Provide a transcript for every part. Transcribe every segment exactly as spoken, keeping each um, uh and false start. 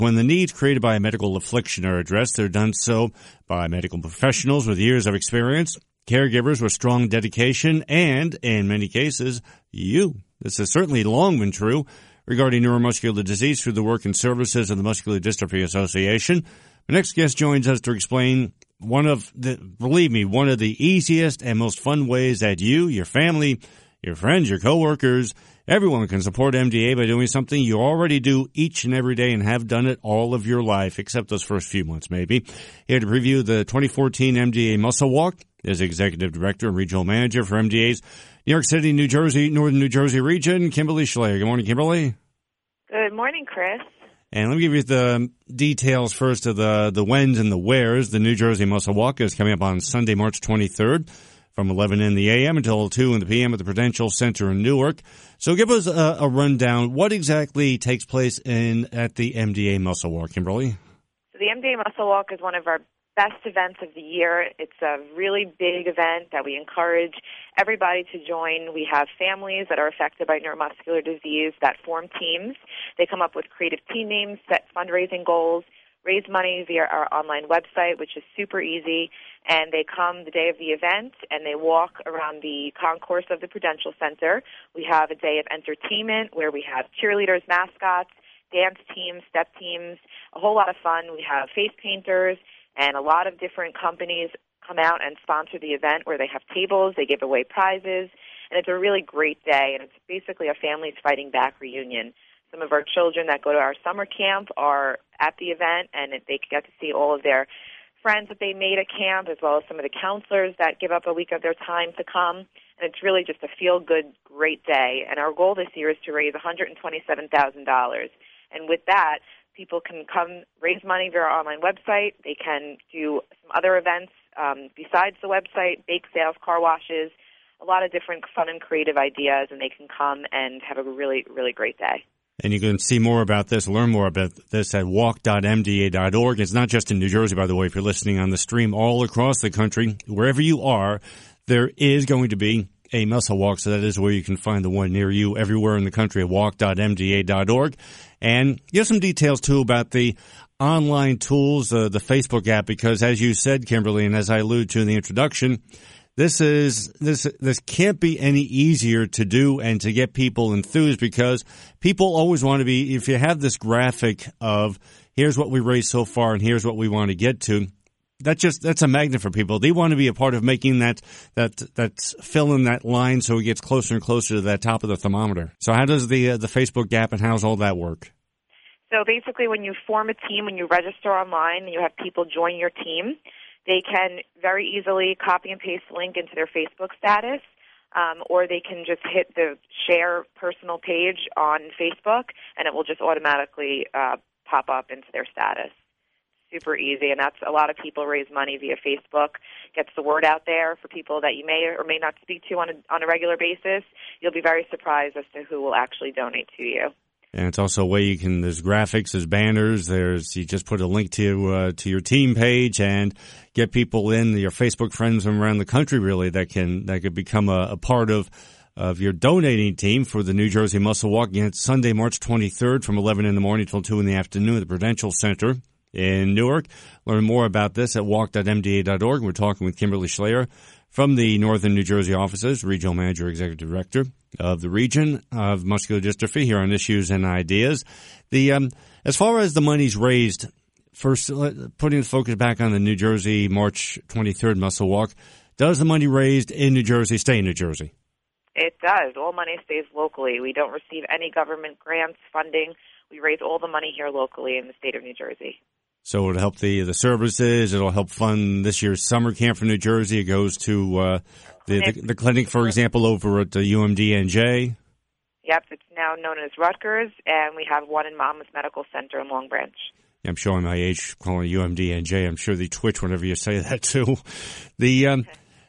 When the needs created by a medical affliction are addressed, they're done so by medical professionals with years of experience, caregivers with strong dedication, and, in many cases, you. This has certainly long been true regarding neuromuscular disease through the work and services of the Muscular Dystrophy Association. The next guest joins us to explain one of the, believe me, one of the easiest and most fun ways that you, your family, your friends, your coworkers, everyone can support M D A by doing something you already do each and every day and have done it all of your life, except those first few months maybe. Here to preview the twenty fourteen M D A Muscle Walk is Executive Director and Regional Manager for M D A's New York City, New Jersey, Northern New Jersey region, Kimberly Schleyer. Good morning, Kimberly. Good morning, Chris. And let me give you the details first of the, the whens and the wheres. The New Jersey Muscle Walk is coming up on Sunday, March twenty-third from eleven in the a m until two in the p m at the Prudential Center in Newark. So give us a, a rundown. What exactly takes place in at the M D A Muscle Walk, Kimberly? So the M D A Muscle Walk is one of our best events of the year. It's a really big event that we encourage everybody to join. We have families that are affected by neuromuscular disease that form teams. They come up with creative team names, set fundraising goals, raise money via our online website, which is super easy, and they come the day of the event and they walk around the concourse of the Prudential Center. We have a day of entertainment where we have cheerleaders, mascots, dance teams, step teams, a whole lot of fun. We have face painters, and a lot of different companies come out and sponsor the event where they have tables, they give away prizes, and it's a really great day, and it's basically a Families Fighting Back reunion. Some of our children that go to our summer camp are at the event, and they get to see all of their friends that they made at camp, as well as some of the counselors that give up a week of their time to come, and it's really just a feel-good, great day. And our goal this year is to raise one hundred twenty-seven thousand dollars, and with that, people can come raise money via our online website. They can do some other events um, besides the website, bake sales, car washes, a lot of different fun and creative ideas, and they can come and have a really, really great day. And you can see more about this, learn more about this at walk dot m d a dot org. It's not just in New Jersey, by the way, if you're listening on the stream, all across the country, wherever you are, there is going to be a muscle walk, so that is where you can find the one near you everywhere in the country at walk dot m d a dot org. And give some details, too, about the online tools, uh, the Facebook app, because as you said, Kimberly, and as I alluded to in the introduction, this is this this can't be any easier to do and to get people enthused, because people always want to be, if you have this graphic of here's what we raised so far and here's what we want to get to, that just that's a magnet for people. They want to be a part of making that that that's filling that line so it gets closer and closer to that top of the thermometer. So how does the uh, the Facebook app and how's all that work? So basically, when you form a team, when you register online, and you have people join your team, they can very easily copy and paste the link into their Facebook status, um, or they can just hit the share personal page on Facebook, and it will just automatically uh, pop up into their status. Super easy, and that's a lot of people raise money via Facebook, gets the word out there for people that you may or may not speak to on a, on a regular basis. You'll be very surprised as to who will actually donate to you. And it's also a way you can, there's graphics, there's banners, there's, you just put a link to, uh, to your team page and get people in, your Facebook friends from around the country really that can, that could become a, a part of, of your donating team for the New Jersey Muscle Walk. Again, it's Sunday, March twenty-third from eleven in the morning until two in the afternoon at the Prudential Center in Newark. Learn more about this at walk dot m d a dot org. We're talking with Kimberly Schleyer from the Northern New Jersey offices, Regional Manager, Executive Director of the region of muscular dystrophy here on Issues and Ideas. The um, as far as the money's raised, first putting the focus back on the New Jersey March twenty-third Muscle Walk, does the money raised in New Jersey stay in New Jersey? It does. All money stays locally. We don't receive any government grants, funding. We raise all the money here locally in the state of New Jersey. So it'll help the the services. It'll help fund this year's summer camp for New Jersey. It goes to uh, the, the the clinic, for example, over at the U M D N J. Yep, it's now known as Rutgers, and we have one in Monmouth Medical Center in Long Branch. I'm showing my age calling U M D N J. I'm sure they twitch whenever you say that too. The um,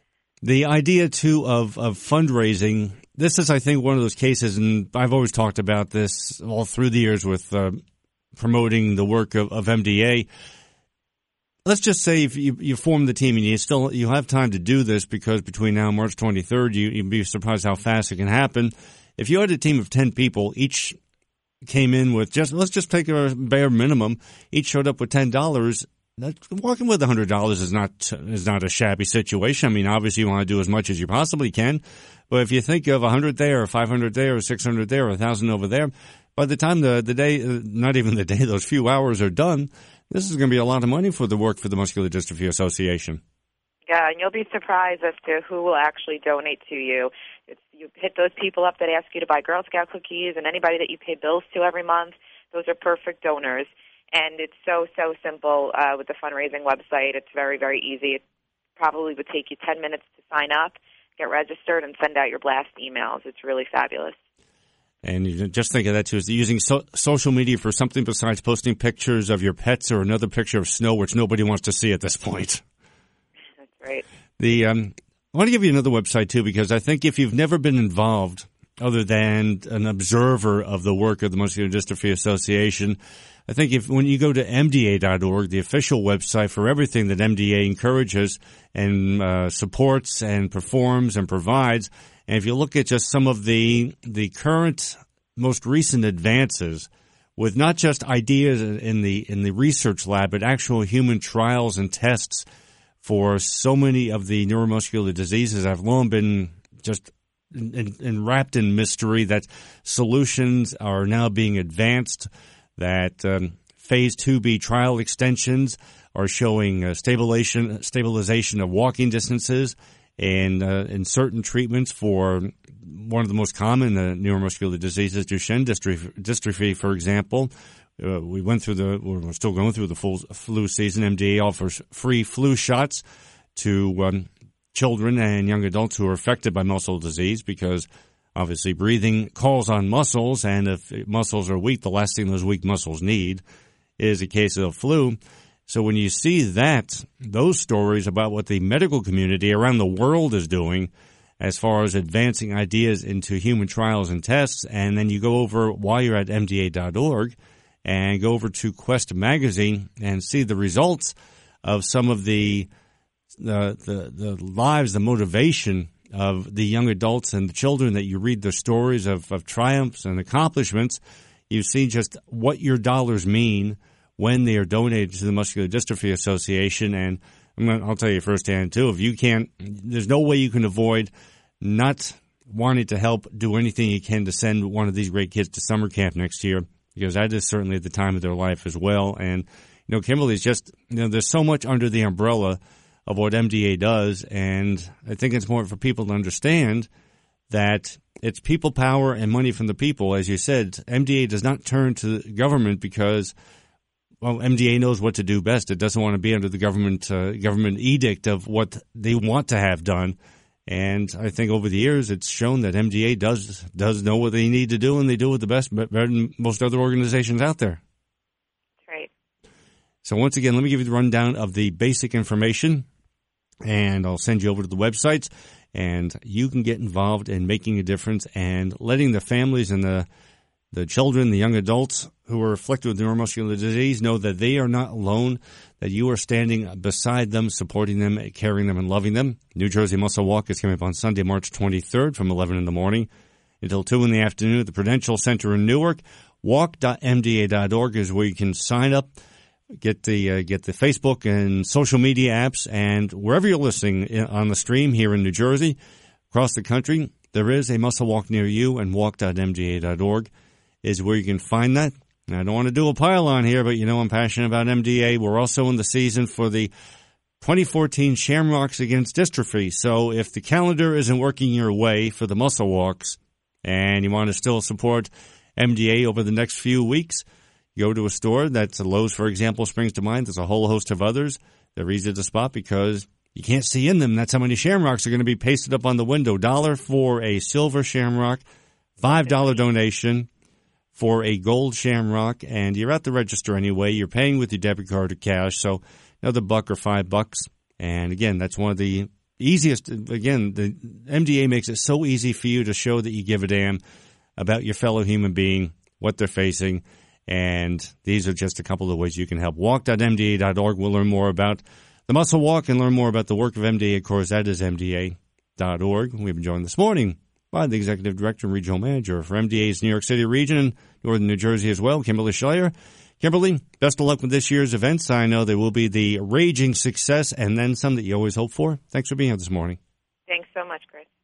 the idea too of of fundraising. This is, I think, one of those cases, and I've always talked about this all through the years with uh, promoting the work of, of M D A. Let's just say if you, you form the team and you still you have time to do this, because between now and March twenty-third, you, you'd be surprised how fast it can happen. If you had a team of ten people, each came in with just, let's just take a bare minimum, each showed up with ten dollars, that, walking with one hundred dollars is not is not a shabby situation. I mean, obviously you want to do as much as you possibly can, but if you think of one hundred there, or five hundred there, or six hundred there, or one thousand over there, by the time the, the day, not even the day, those few hours are done, this is going to be a lot of money for the work for the Muscular Dystrophy Association. Yeah, and you'll be surprised as to who will actually donate to you. It's, you hit those people up that ask you to buy Girl Scout cookies, and anybody that you pay bills to every month, those are perfect donors. And it's so, so simple uh, with the fundraising website. It's very, very easy. It probably would take you ten minutes to sign up, get registered, and send out your blast emails. It's really fabulous. And you just think of that, too, is using so- social media for something besides posting pictures of your pets or another picture of snow, which nobody wants to see at this point. That's right. The um, I want to give you another website, too, because I think if you've never been involved other than an observer of the work of the Muscular Dystrophy Association, I think if when you go to M D A dot org, the official website for everything that M D A encourages and uh, supports and performs and provides, and if you look at just some of the the current, most recent advances, with not just ideas in the in the research lab, but actual human trials and tests for so many of the neuromuscular diseases, have long been just enwrapped in mystery. That solutions are now being advanced. That um, Phase two B trial extensions are showing uh, stabilization stabilization of walking distances, and uh, in certain treatments for one of the most common uh, neuromuscular diseases, Duchenne dystrophy, dystrophy for example. Uh, we went through the, we're still going through the full flu season. M D A offers free flu shots to um, children and young adults who are affected by muscle disease, because obviously breathing calls on muscles, and if muscles are weak, the last thing those weak muscles need is a case of flu. So when you see that, those stories about what the medical community around the world is doing as far as advancing ideas into human trials and tests, and then you go over while you're at M D A dot org and go over to Quest Magazine and see the results of some of the the the, the lives, the motivation of the young adults and the children that you read their stories of, of triumphs and accomplishments, you see just what your dollars mean when they are donated to the Muscular Dystrophy Association. And I'm gonna, I'll tell you firsthand, too, if you can't, there's no way you can avoid not wanting to help do anything you can to send one of these great kids to summer camp next year, because that is certainly the time of their life as well. And, you know, Kimberly's just, you know, there's so much under the umbrella of what M D A does, and I think it's more for people to understand that it's people power and money from the people. As you said, M D A does not turn to the government because, well, M D A knows what to do best. It doesn't want to be under the government uh, government edict of what they want to have done. And I think over the years it's shown that M D A does does know what they need to do, and they do it the best, better than most other organizations out there. That's right. So once again, let me give you the rundown of the basic information, and I'll send you over to the websites, and you can get involved in making a difference and letting the families and the the children, the young adults who are afflicted with neuromuscular disease know that they are not alone, that you are standing beside them, supporting them, caring them, and loving them. New Jersey Muscle Walk is coming up on Sunday, March twenty-third from eleven in the morning until two in the afternoon at the Prudential Center in Newark. walk dot M D A dot org is where you can sign up. Get the uh, get the Facebook and social media apps, and wherever you're listening on the stream here in New Jersey, across the country, there is a Muscle Walk near you, and walk dot M D A dot org is where you can find that. Now, I don't want to do a pile on here, but you know I'm passionate about M D A. We're also in the season for the twenty fourteen Shamrocks Against Dystrophy. So if the calendar isn't working your way for the Muscle Walks and you want to still support M D A over the next few weeks, go to a store. That's Lowe's, for example, springs to mind. There's a whole host of others. They're easy to spot because you can't see in them. That's how many shamrocks are going to be pasted up on the window. Dollar for a silver shamrock, five dollars donation for a gold shamrock, and you're at the register anyway. You're paying with your debit card or cash, so another buck or five bucks. And again, that's one of the easiest. Again, the M D A makes it so easy for you to show that you give a damn about your fellow human being, what they're facing. And these are just a couple of ways you can help. walk dot M D A dot org. We'll learn more about the Muscle Walk and learn more about the work of M D A. Of course, that is M D A dot org. We've been joined this morning by the Executive Director and Regional Manager for M D A's New York City region, northern New Jersey as well, Kimberly Schleier. Kimberly, best of luck with this year's events. I know they will be the raging success and then some that you always hope for. Thanks for being here this morning. Thanks so much, Chris.